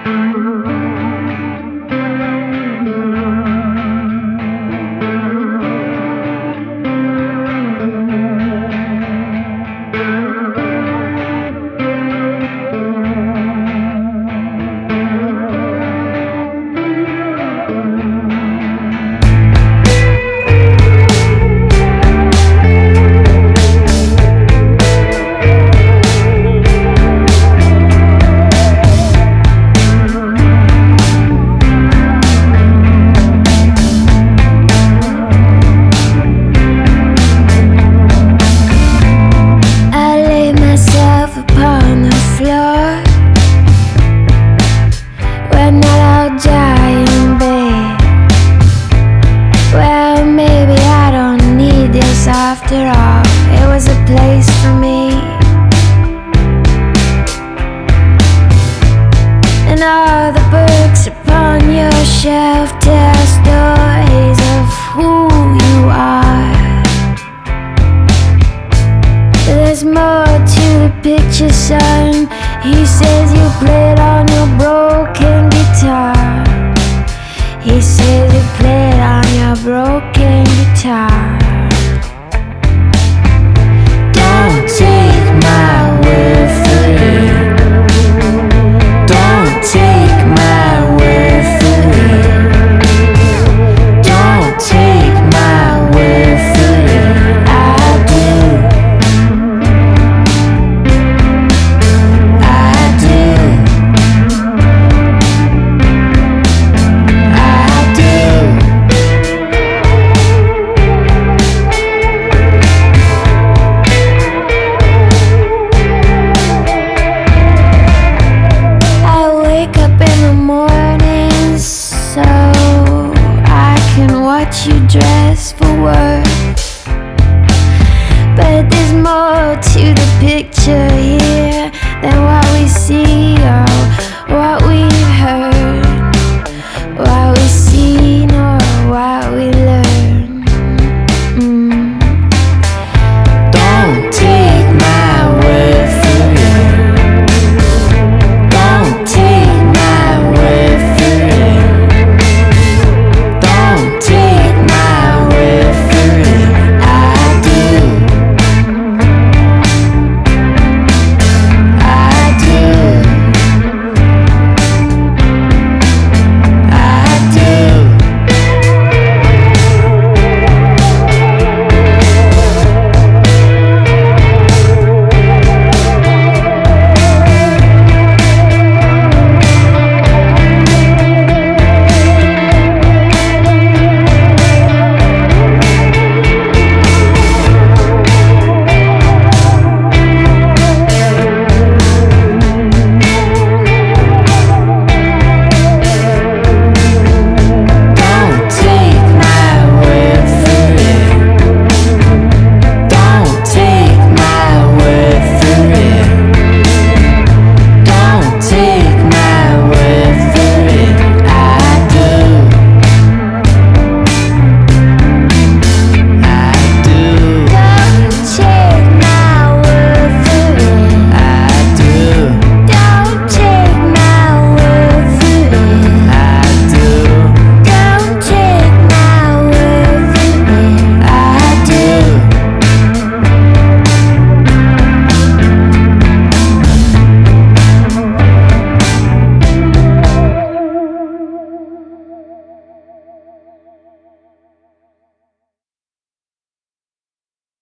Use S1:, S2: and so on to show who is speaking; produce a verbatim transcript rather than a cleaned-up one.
S1: After all, it was a place for me, and all the books upon your shelf tell stories of who you are. There's more to the picture, son. He says you played on your broken guitar. He says you played on your broken guitar. Don't take my word for it. Don't take my word for it. Don't take my word for it. I do. I do. I do. You dress for work, but there's more to the picture here than what we see